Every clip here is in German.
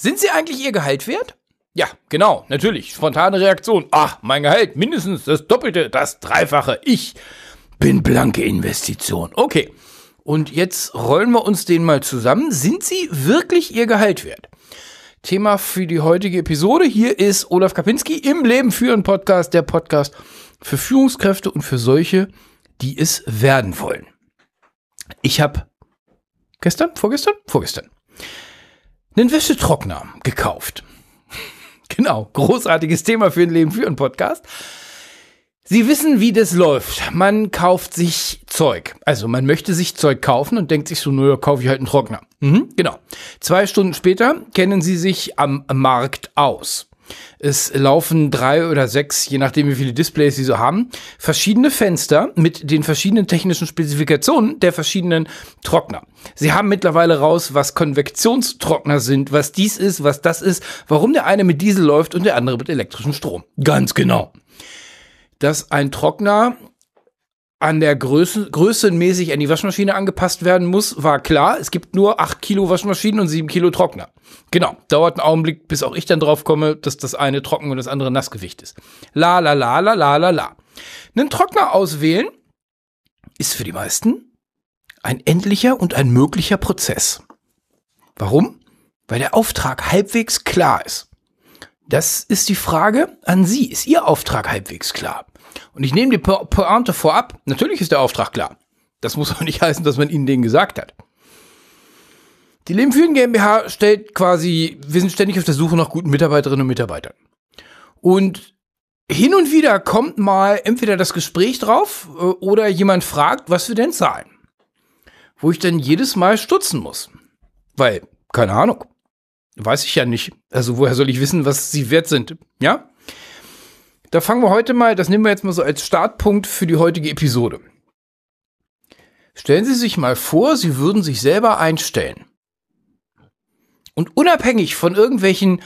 Sind Sie eigentlich Ihr Gehalt wert? Ja, genau, natürlich. Spontane Reaktion. Ach, mein Gehalt, mindestens das Doppelte, das Dreifache. Ich bin blanke Investition. Okay, und jetzt rollen wir uns den mal zusammen. Sind Sie wirklich Ihr Gehalt wert? Thema für die heutige Episode. Hier ist Olaf Kapinski im Leben führen Podcast, der Podcast für Führungskräfte und für solche, die es werden wollen. Ich habe vorgestern, einen Wäschetrockner gekauft. Genau, großartiges Thema für den Leben führen Podcast. Sie wissen, wie das läuft. Man kauft sich Zeug. Also man möchte sich Zeug kaufen und denkt sich so, naja, kaufe ich halt einen Trockner. Genau. 2 Stunden später kennen Sie sich am Markt aus. Es laufen 3 oder 6, je nachdem wie viele Displays Sie so haben, verschiedene Fenster mit den verschiedenen technischen Spezifikationen der verschiedenen Trockner. Sie haben mittlerweile raus, was Konvektionstrockner sind, was dies ist, was das ist, warum der eine mit Diesel läuft und der andere mit elektrischem Strom. Ganz genau. Dass ein Trockner an der größenmäßig an die Waschmaschine angepasst werden muss, war klar. Es gibt nur 8 Kilo Waschmaschinen und 7 Kilo Trockner. Genau, dauert einen Augenblick, bis auch ich dann drauf komme, dass das eine Trocken- und das andere Nassgewicht ist. Einen Trockner auswählen ist für die meisten ein endlicher und ein möglicher Prozess. Warum? Weil der Auftrag halbwegs klar ist. Das ist die Frage an Sie. Ist Ihr Auftrag halbwegs klar? Und ich nehme die Pointe vorab. Natürlich ist der Auftrag klar. Das muss auch nicht heißen, dass man Ihnen den gesagt hat. Die Leben führen GmbH stellt quasi, wir sind ständig auf der Suche nach guten Mitarbeiterinnen und Mitarbeitern. Und hin und wieder kommt mal entweder das Gespräch drauf oder jemand fragt, was wir denn zahlen. Wo ich dann jedes Mal stutzen muss. Weil, keine Ahnung, weiß ich ja nicht. Also woher soll ich wissen, was sie wert sind? Ja? Da fangen wir heute mal, das nehmen wir jetzt mal so als Startpunkt für die heutige Episode. Stellen Sie sich mal vor, Sie würden sich selber einstellen. Und unabhängig von irgendwelchen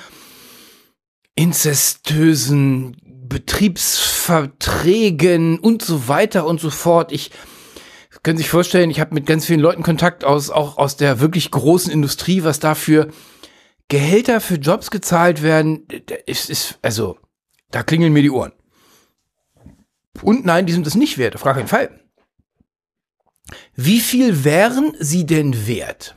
inzestösen Betriebsverträgen und so weiter und so fort. Können Sie sich vorstellen, ich habe mit ganz vielen Leuten Kontakt auch aus der wirklich großen Industrie, was da für Gehälter für Jobs gezahlt werden, also da klingeln mir die Ohren. Und nein, die sind es nicht wert, auf gar keinen Fall. Wie viel wären Sie denn wert?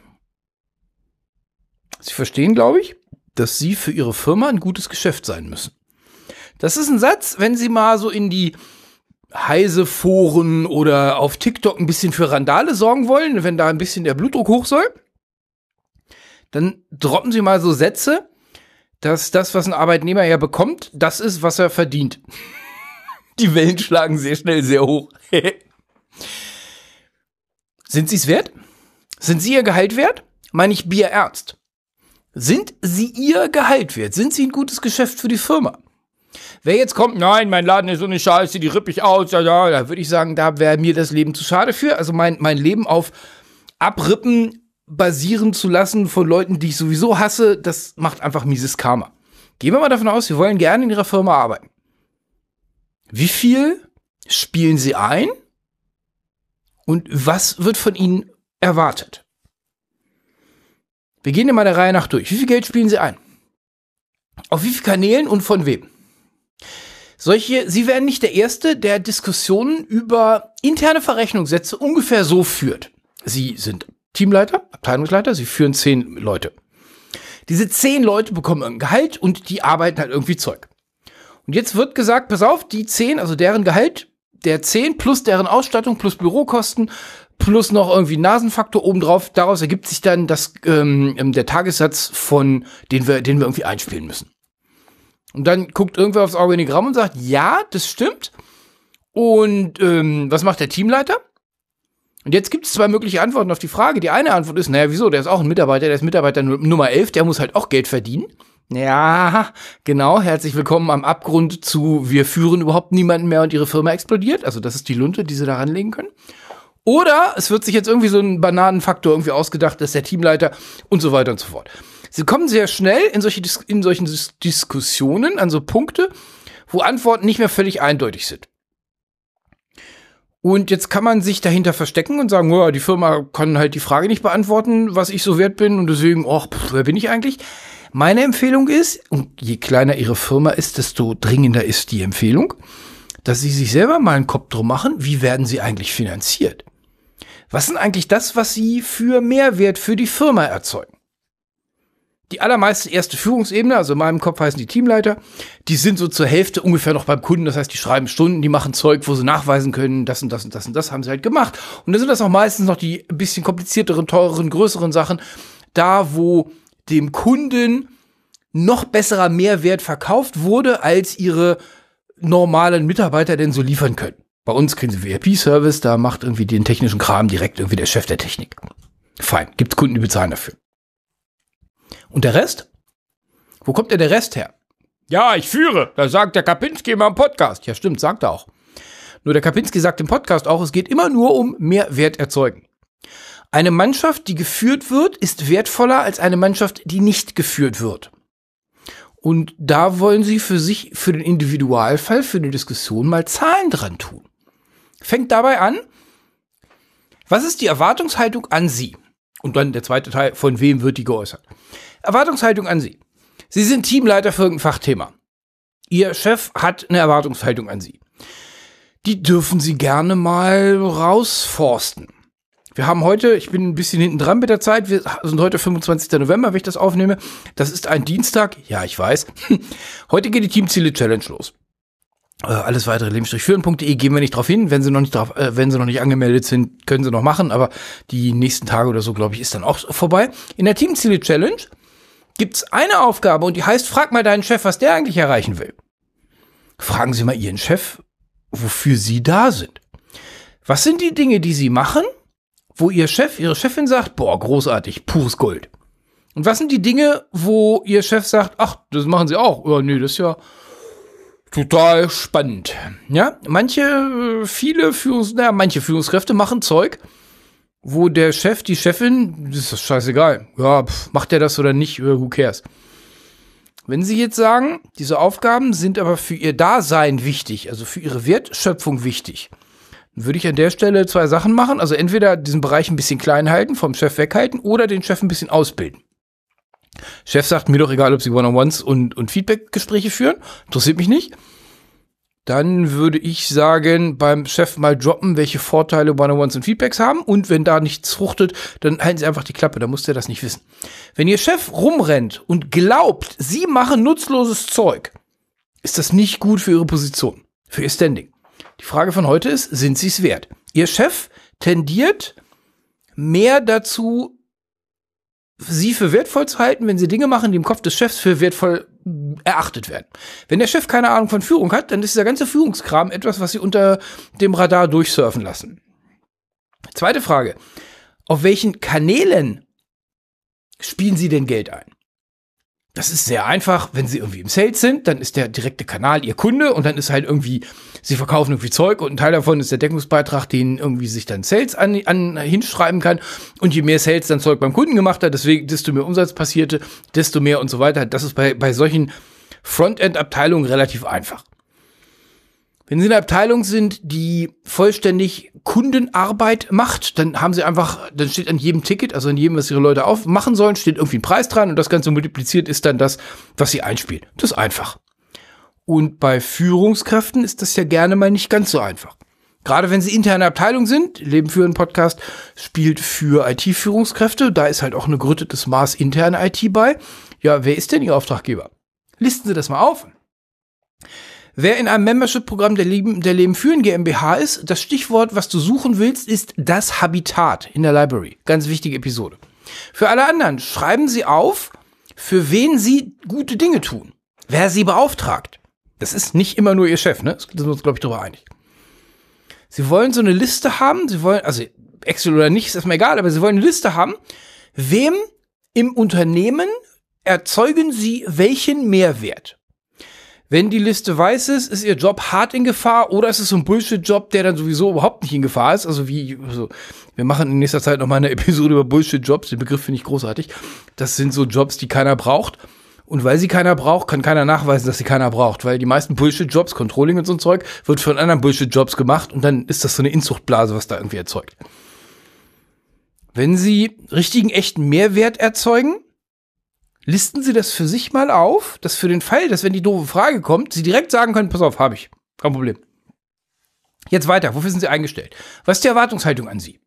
Sie verstehen, glaube ich, dass Sie für Ihre Firma ein gutes Geschäft sein müssen. Das ist ein Satz, wenn Sie mal so in die Heise-Foren oder auf TikTok ein bisschen für Randale sorgen wollen, wenn da ein bisschen der Blutdruck hoch soll, dann droppen Sie mal so Sätze, dass das, was ein Arbeitnehmer ja bekommt, das ist, was er verdient. Die Wellen schlagen sehr schnell sehr hoch. Sind Sie es wert? Sind Sie Ihr Gehalt wert? Meine ich bierernst. Sind Sie Ihr Gehalt wert? Sind Sie ein gutes Geschäft für die Firma? Wer jetzt kommt, nein, mein Laden ist so eine Scheiße, die ripp ich aus, ja, da würde ich sagen, da wäre mir das Leben zu schade für. Also mein Leben auf Abrippen basieren zu lassen von Leuten, die ich sowieso hasse, das macht einfach mieses Karma. Gehen wir mal davon aus, Sie wollen gerne in Ihrer Firma arbeiten. Wie viel spielen Sie ein? Und was wird von Ihnen erwartet? Wir gehen immer der Reihe nach durch. Wie viel Geld spielen Sie ein? Auf wie vielen Kanälen und von wem? Sie werden nicht der Erste, der Diskussionen über interne Verrechnungssätze ungefähr so führt. Sie sind Teamleiter, Abteilungsleiter, Sie führen 10 Leute. Diese 10 Leute bekommen ein Gehalt und die arbeiten halt irgendwie Zeug. Und jetzt wird gesagt, pass auf, die 10, also deren Gehalt, der 10 plus deren Ausstattung plus Bürokosten plus noch irgendwie Nasenfaktor obendrauf, daraus ergibt sich dann der Tagessatz von den wir irgendwie einspielen müssen. Und dann guckt irgendwer aufs Organigramm und sagt, ja, das stimmt. Und was macht der Teamleiter? Und jetzt gibt es 2 mögliche Antworten auf die Frage. Die eine Antwort ist, naja, wieso, der ist auch ein Mitarbeiter, der ist Mitarbeiter Nummer 11, der muss halt auch Geld verdienen. Ja, genau, herzlich willkommen am Abgrund zu, wir führen überhaupt niemanden mehr und ihre Firma explodiert. Also das ist die Lunte, die sie da ranlegen können. Oder es wird sich jetzt irgendwie so ein Bananenfaktor irgendwie ausgedacht, dass der Teamleiter und so weiter und so fort. Sie kommen sehr schnell in solchen Diskussionen an so Punkte, wo Antworten nicht mehr völlig eindeutig sind. Und jetzt kann man sich dahinter verstecken und sagen, oh, die Firma kann halt die Frage nicht beantworten, was ich so wert bin und deswegen, wer bin ich eigentlich? Meine Empfehlung ist, und je kleiner Ihre Firma ist, desto dringender ist die Empfehlung, dass Sie sich selber mal einen Kopf drum machen, wie werden Sie eigentlich finanziert? Was ist eigentlich das, was Sie für Mehrwert für die Firma erzeugen? Die allermeiste erste Führungsebene, also in meinem Kopf heißen die Teamleiter, die sind so zur Hälfte ungefähr noch beim Kunden. Das heißt, die schreiben Stunden, die machen Zeug, wo sie nachweisen können, das und das und das und das haben sie halt gemacht. Und dann sind das auch meistens noch die ein bisschen komplizierteren, teureren, größeren Sachen, da wo dem Kunden noch besserer Mehrwert verkauft wurde, als ihre normalen Mitarbeiter denn so liefern können. Bei uns kriegen sie VIP-Service, da macht irgendwie den technischen Kram direkt irgendwie der Chef der Technik. Fein, gibt's Kunden, die bezahlen dafür. Und der Rest? Wo kommt denn der Rest her? Ja, ich führe. Das sagt der Kapinski immer im Podcast. Ja, stimmt, sagt er auch. Nur der Kapinski sagt im Podcast auch, es geht immer nur um Mehrwert erzeugen. Eine Mannschaft, die geführt wird, ist wertvoller als eine Mannschaft, die nicht geführt wird. Und da wollen Sie für sich, für den Individualfall, für eine Diskussion mal Zahlen dran tun. Fängt dabei an, was ist die Erwartungshaltung an Sie? Und dann der zweite Teil, von wem wird die geäußert? Erwartungshaltung an Sie. Sie sind Teamleiter für irgendein Fachthema. Ihr Chef hat eine Erwartungshaltung an Sie. Die dürfen Sie gerne mal rausforsten. Wir haben heute, ich bin ein bisschen hinten dran mit der Zeit, wir sind heute 25. November, wenn ich das aufnehme. Das ist ein Dienstag. Ja, ich weiß. Heute geht die Teamziele-Challenge los. Alles weitere lebensführen.de gehen wir nicht drauf hin. Wenn Sie noch nicht angemeldet sind, können Sie noch machen. Aber die nächsten Tage oder so, glaube ich, ist dann auch vorbei. In der Teamziele-Challenge gibt's eine Aufgabe und die heißt, frag mal deinen Chef, was der eigentlich erreichen will. Fragen Sie mal Ihren Chef, wofür Sie da sind. Was sind die Dinge, die Sie machen, wo Ihr Chef, Ihre Chefin sagt, boah, großartig, pures Gold. Und was sind die Dinge, wo Ihr Chef sagt, ach, das machen Sie auch. Ja, nee, das ist ja total spannend. Ja, manche Führungskräfte machen Zeug, wo der Chef, die Chefin, das ist scheißegal. Ja, macht der das oder nicht, who cares. Wenn Sie jetzt sagen, diese Aufgaben sind aber für Ihr Dasein wichtig, also für Ihre Wertschöpfung wichtig, dann würde ich an der Stelle zwei Sachen machen. Also entweder diesen Bereich ein bisschen klein halten, vom Chef weghalten oder den Chef ein bisschen ausbilden. Chef sagt, mir doch egal, ob Sie One-on-Ones und Feedback-Gespräche führen. Interessiert mich nicht. Dann würde ich sagen, beim Chef mal droppen, welche Vorteile One-on-Ones und Feedbacks haben. Und wenn da nichts fruchtet, dann halten Sie einfach die Klappe. Dann muss der das nicht wissen. Wenn Ihr Chef rumrennt und glaubt, Sie machen nutzloses Zeug, ist das nicht gut für Ihre Position, für Ihr Standing. Die Frage von heute ist, sind Sie es wert? Ihr Chef tendiert mehr dazu, Sie für wertvoll zu halten, wenn Sie Dinge machen, die im Kopf des Chefs für wertvoll erachtet werden. Wenn der Chef keine Ahnung von Führung hat, dann ist dieser ganze Führungskram etwas, was Sie unter dem Radar durchsurfen lassen. Zweite Frage. Auf welchen Kanälen spielen Sie denn Geld ein? Das ist sehr einfach. Wenn Sie irgendwie im Sales sind, dann ist der direkte Kanal Ihr Kunde und dann ist halt irgendwie, Sie verkaufen irgendwie Zeug und ein Teil davon ist der Deckungsbeitrag, den irgendwie sich dann Sales hinschreiben kann. Und je mehr Sales dann Zeug beim Kunden gemacht hat, deswegen, desto mehr Umsatz passierte, desto mehr und so weiter. Das ist bei solchen Frontend-Abteilungen relativ einfach. Wenn Sie eine Abteilung sind, die vollständig Kundenarbeit macht, dann haben Sie einfach, dann steht an jedem Ticket, also an jedem, was Ihre Leute machen sollen, steht irgendwie ein Preis dran und das Ganze multipliziert ist dann das, was Sie einspielen. Das ist einfach. Und bei Führungskräften ist das ja gerne mal nicht ganz so einfach. Gerade wenn Sie interne Abteilung sind, Leben führen Podcast spielt für IT-Führungskräfte, da ist halt auch eine gerüttetes Maß interne IT bei. Ja, wer ist denn Ihr Auftraggeber? Listen Sie das mal auf. Wer in einem Membership-Programm der Leben führen GmbH ist, das Stichwort, was du suchen willst, ist das Habitat in der Library. Ganz wichtige Episode. Für alle anderen, schreiben Sie auf, für wen Sie gute Dinge tun. Wer Sie beauftragt. Das ist nicht immer nur Ihr Chef, ne? Da sind wir uns, glaube ich, darüber einig. Sie wollen so eine Liste haben, Sie wollen, also Excel oder nicht, ist erstmal egal, aber Sie wollen eine Liste haben, wem im Unternehmen erzeugen Sie welchen Mehrwert. Wenn die Liste weiß ist, ist Ihr Job hart in Gefahr oder ist es so ein Bullshit-Job, der dann sowieso überhaupt nicht in Gefahr ist. Also wir machen in nächster Zeit noch mal eine Episode über Bullshit-Jobs. Den Begriff finde ich großartig. Das sind so Jobs, die keiner braucht. Und weil sie keiner braucht, kann keiner nachweisen, dass sie keiner braucht. Weil die meisten Bullshit-Jobs, Controlling und so ein Zeug, wird von anderen Bullshit-Jobs gemacht und dann ist das so eine Inzuchtblase, was da irgendwie erzeugt. Wenn Sie richtigen, echten Mehrwert erzeugen, listen Sie das für sich mal auf, dass für den Fall, dass wenn die doofe Frage kommt, Sie direkt sagen können, pass auf, habe ich. Kein Problem. Jetzt weiter, wofür sind Sie eingestellt? Was ist die Erwartungshaltung an Sie?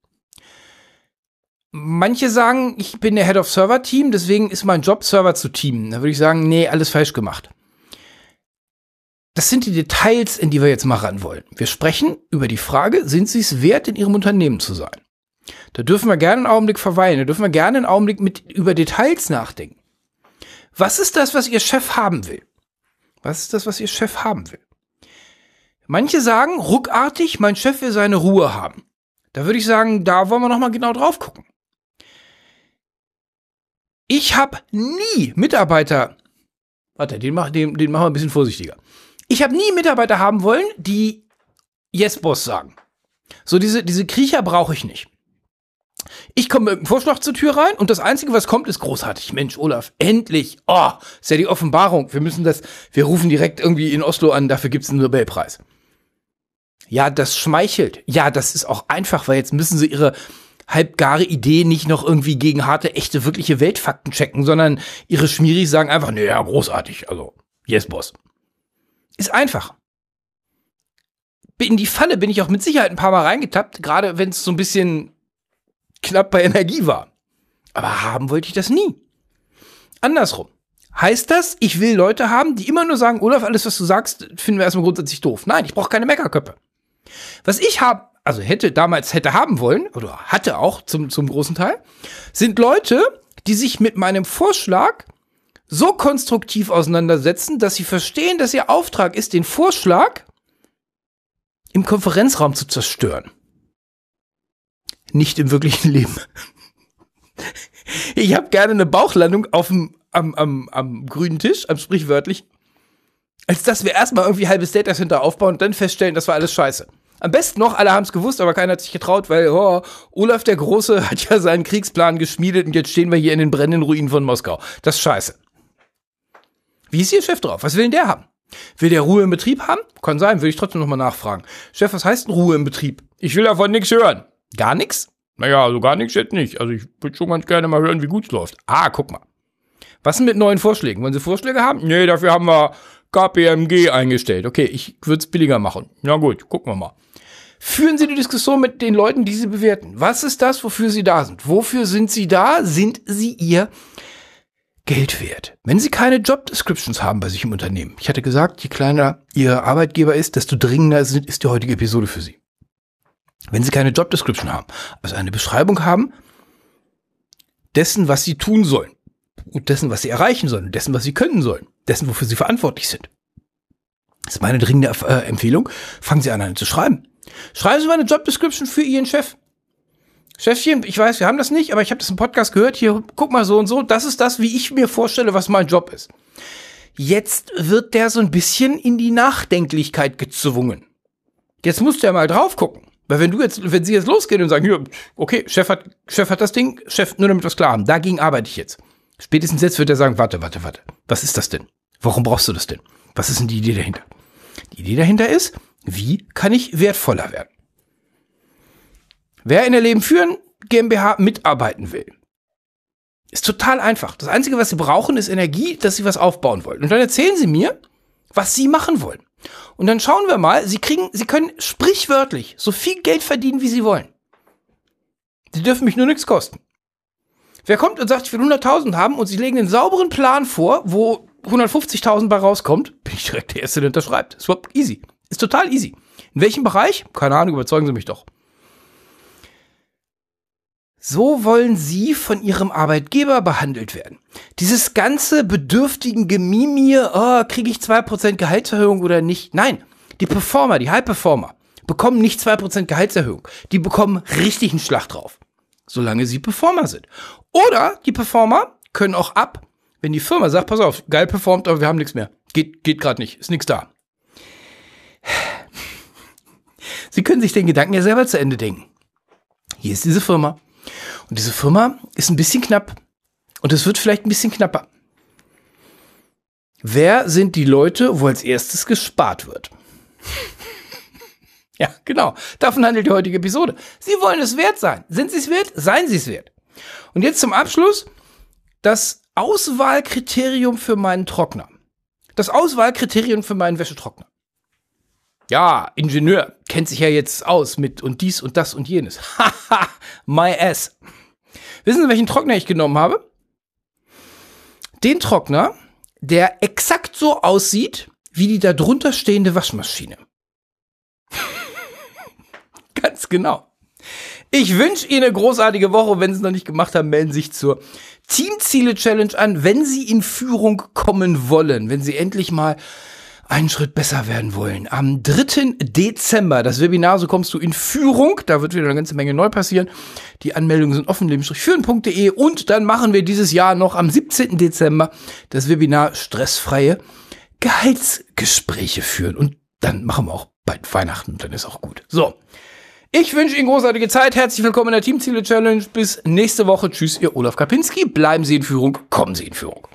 Manche sagen, ich bin der Head of Server Team, deswegen ist mein Job, Server zu teamen. Da würde ich sagen, nee, alles falsch gemacht. Das sind die Details, in die wir jetzt mal ran wollen. Wir sprechen über die Frage, sind Sie es wert, in Ihrem Unternehmen zu sein? Da dürfen wir gerne einen Augenblick verweilen, da dürfen wir gerne einen Augenblick über Details nachdenken. Was ist das, was Ihr Chef haben will? Was ist das, was Ihr Chef haben will? Manche sagen, ruckartig, mein Chef will seine Ruhe haben. Da würde ich sagen, da wollen wir noch mal genau drauf gucken. Ich habe nie Mitarbeiter, den machen wir ein bisschen vorsichtiger. Ich habe nie Mitarbeiter haben wollen, die Yes Boss sagen. So diese Kriecher brauche ich nicht. Ich komme mit einem Vorschlag zur Tür rein und das Einzige, was kommt, ist großartig. Mensch, Olaf, endlich. Oh, ist ja die Offenbarung. Wir rufen direkt irgendwie in Oslo an, dafür gibt's einen Nobelpreis. Ja, das schmeichelt. Ja, das ist auch einfach, weil jetzt müssen sie ihre halbgare Idee nicht noch irgendwie gegen harte, echte, wirkliche Weltfakten checken, sondern ihre Schmieris sagen einfach, naja, großartig, also, yes, Boss. Ist einfach. In die Falle bin ich auch mit Sicherheit ein paar Mal reingetappt, gerade wenn es so ein bisschen knapp bei Energie war. Aber haben wollte ich das nie. Andersrum. Heißt das, ich will Leute haben, die immer nur sagen, Olaf, alles, was du sagst, finden wir erstmal grundsätzlich doof. Nein, ich brauche keine Meckerköpfe. Was ich damals hätte haben wollen, oder hatte auch zum großen Teil, sind Leute, die sich mit meinem Vorschlag so konstruktiv auseinandersetzen, dass sie verstehen, dass ihr Auftrag ist, den Vorschlag im Konferenzraum zu zerstören. Nicht im wirklichen Leben. Ich habe gerne eine Bauchlandung am grünen Tisch, am sprichwörtlichen, als dass wir erstmal irgendwie halbes Data Center aufbauen und dann feststellen, das war alles scheiße. Am besten noch, alle haben es gewusst, aber keiner hat sich getraut, weil Olaf der Große hat ja seinen Kriegsplan geschmiedet und jetzt stehen wir hier in den brennenden Ruinen von Moskau. Das ist scheiße. Wie ist Ihr Chef drauf? Was will denn der haben? Will der Ruhe im Betrieb haben? Kann sein, würde ich trotzdem nochmal nachfragen. Chef, was heißt denn Ruhe im Betrieb? Ich will davon nichts hören. Gar nichts? Naja, also gar nichts jetzt nicht. Also ich würde schon ganz gerne mal hören, wie gut es läuft. Ah, guck mal. Was denn mit neuen Vorschlägen? Wollen Sie Vorschläge haben? Nee, dafür haben wir KPMG eingestellt. Okay, ich würde es billiger machen. Na gut, gucken wir mal. Führen Sie die Diskussion mit den Leuten, die Sie bewerten. Was ist das, wofür Sie da sind? Wofür sind Sie da? Sind Sie Ihr Geld wert? Wenn Sie keine Job Descriptions haben bei sich im Unternehmen. Ich hatte gesagt, je kleiner Ihr Arbeitgeber ist, desto dringender ist die heutige Episode für Sie. Wenn Sie keine Job Description haben, also eine Beschreibung haben dessen, was Sie tun sollen und dessen, was Sie erreichen sollen und dessen, was Sie können sollen, dessen, wofür Sie verantwortlich sind. Das ist meine dringende Empfehlung. Fangen Sie an zu schreiben. Schreiben Sie mal eine Job Description für Ihren Chef. Chefchen, ich weiß, wir haben das nicht, aber ich habe das im Podcast gehört. Hier, guck mal so und so. Das ist das, wie ich mir vorstelle, was mein Job ist. Jetzt wird der so ein bisschen in die Nachdenklichkeit gezwungen. Jetzt muss der mal drauf gucken. Weil wenn Sie jetzt losgehen und sagen, hier, okay, Chef hat das Ding, Chef, nur damit wir es klar haben, dagegen arbeite ich jetzt. Spätestens jetzt wird er sagen, warte. Was ist das denn? Warum brauchst du das denn? Was ist denn die Idee dahinter? Die Idee dahinter ist, wie kann ich wertvoller werden? Wer in der Leben führen GmbH mitarbeiten will, ist total einfach. Das Einzige, was Sie brauchen, ist Energie, dass Sie was aufbauen wollen. Und dann erzählen Sie mir, was Sie machen wollen. Und dann schauen wir mal, Sie können sprichwörtlich so viel Geld verdienen, wie Sie wollen. Sie dürfen mich nur nichts kosten. Wer kommt und sagt, ich will 100.000 haben und Sie legen einen sauberen Plan vor, wo 150.000 bei rauskommt, bin ich direkt der Erste, der unterschreibt. Ist überhaupt easy. Ist total easy. In welchem Bereich? Keine Ahnung, überzeugen Sie mich doch. So wollen Sie von Ihrem Arbeitgeber behandelt werden. Dieses ganze bedürftigen Gemimie, kriege ich 2% Gehaltserhöhung oder nicht? Nein, die Performer, die High-Performer bekommen nicht 2% Gehaltserhöhung. Die bekommen richtig einen Schlag drauf, solange sie Performer sind. Oder die Performer können auch ab, wenn die Firma sagt, pass auf, geil performt, aber wir haben nichts mehr. Geht gerade nicht, ist nichts da. Sie können sich den Gedanken ja selber zu Ende denken. Hier ist diese Firma. Und diese Firma ist ein bisschen knapp. Und es wird vielleicht ein bisschen knapper. Wer sind die Leute, wo als erstes gespart wird? Ja, genau. Davon handelt die heutige Episode. Sie wollen es wert sein. Sind Sie es wert? Seien Sie es wert. Und jetzt zum Abschluss das Auswahlkriterium für meinen Trockner. Das Auswahlkriterium für meinen Wäschetrockner. Ja, Ingenieur, kennt sich ja jetzt aus mit und dies und das und jenes. Haha, my ass. Wissen Sie, welchen Trockner ich genommen habe? Den Trockner, der exakt so aussieht wie die da drunter stehende Waschmaschine. Ganz genau. Ich wünsche Ihnen eine großartige Woche. Wenn Sie es noch nicht gemacht haben, melden Sie sich zur Teamziele-Challenge an, wenn Sie in Führung kommen wollen, wenn Sie endlich mal einen Schritt besser werden wollen. Am 3. Dezember, das Webinar, so kommst du in Führung. Da wird wieder eine ganze Menge neu passieren. Die Anmeldungen sind offen, leben-führen.de. Und dann machen wir dieses Jahr noch am 17. Dezember das Webinar stressfreie Gehaltsgespräche führen. Und dann machen wir auch bald Weihnachten. Dann ist auch gut. So. Ich wünsche Ihnen großartige Zeit. Herzlich willkommen in der Teamziele-Challenge. Bis nächste Woche. Tschüss, Ihr Olaf Kapinski. Bleiben Sie in Führung. Kommen Sie in Führung.